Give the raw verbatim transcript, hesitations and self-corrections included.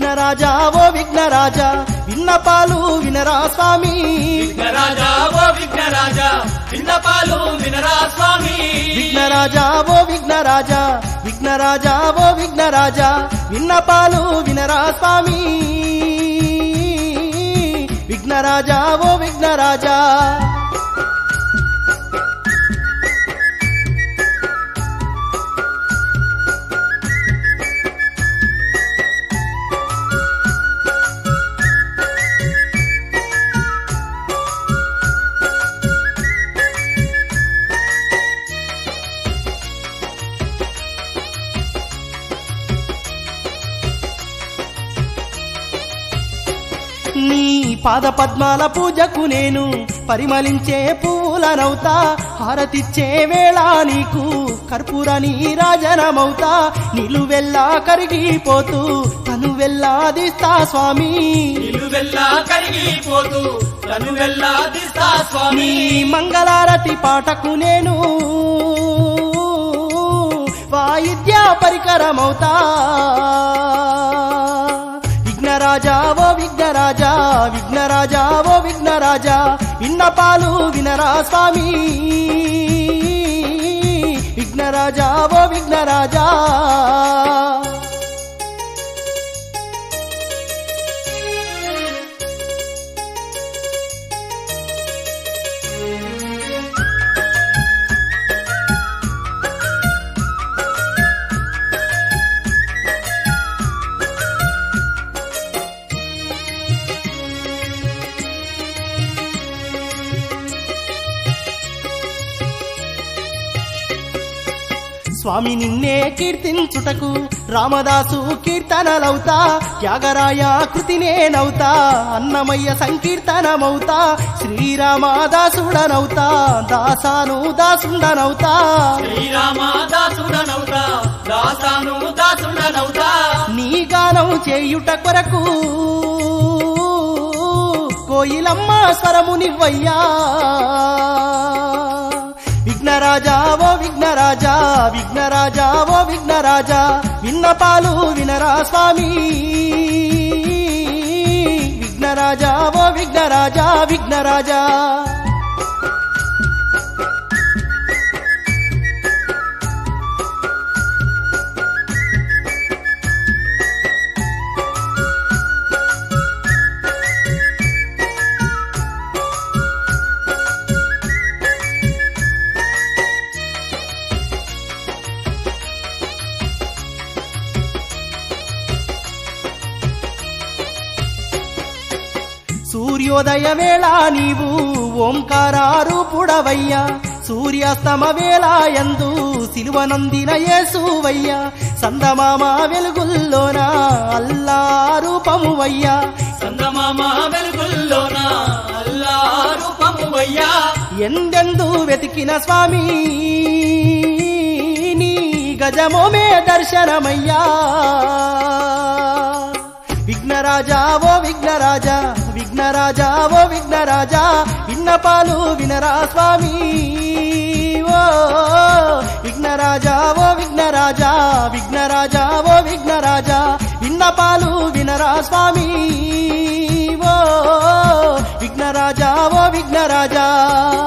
విఘ్నరాజా ఓ విఘ్నరాజా విన్నపాలు వినరా స్వామి విఘ్నరాజా ఓ విఘ్నరాజా విన్నపాలు వినరా స్వామి విఘ్నరాజా ఓ విఘ్నరాజా విఘ్నరాజా ఓ విఘ్నరాజా విన్నపాలు వినరా స్వామి విఘ్నరాజా ఓ విఘ్నరాజా నీ పాద పద్మాల పూజకు నేను పరిమళించే పువ్వులనవుతా హారతిచ్చే వేళ నీకు కర్పూర నీరాజనమవుతా నిలువెల్లా కరిగిపోతూ తను వెల్లాదిస్తా స్వామి నిలువెల్లా కరిగిపోతూ తను వెల్లాదిస్తా స్వామి మంగళారతి పాటకు నేను వాయిద్య పరికరమవుతా విఘ్నరాజా ఓ విఘ్నరాజా విఘ్నరాజా ఓ విఘ్నరాజా విన్నపాలు వినరా స్వామి విఘ్నరాజా ఓ విఘ్నరాజా స్వామి నిన్నే కీర్తించుటకు రామదాసు కీర్తనలవుతా త్యాగరాయ కృతినేనవుతా అన్నమయ్య సంకీర్తనమవుతా శ్రీరామదాసుడనవుతా దాసాను దాసుండనవుతా శ్రీరామదాసుడనవుతా దాసాను దాసుండనవుతా నీ గానం చేయుట కొరకు కోయిలమ్మ స్వరమునివ్వయ్యా విఘ్నరాజా ఓ విఘ్నరాజా విఘ్నరాజా ఓ విఘ్నరాజా విన్నపాలు వినరా స్వామి విఘ్నరాజా ఓ విఘ్నరాజా విఘ్నరాజా సూర్యోదయ వేళ నీవు ఓంకారారూపుడవయ్యా సూర్యాస్తమ వేళ యందు సిలువనందిన యేసువయ్యా సందమామ వెలుగుల్లోన అల్లా రూపమువయ్యా సందమామ వెలుగుల్లోన అల్లా రూపమువయ్యా ఎందెందు వెతికిన స్వామి నీ గజమోమే దర్శనమయ్యా విఘ్నరాజా ఓ విఘ్నరాజా విఘ్నరాజా ఓ విఘ్నరాజా విన్నపాలు వినరా స్వామి ఓ విఘ్నరాజా ఓ విఘ్నరాజా విఘ్నరాజా ఓ విఘ్నరాజా విన్నపాలు వినరా స్వామి ఓ విఘ్నరాజా ఓ విఘ్నరాజా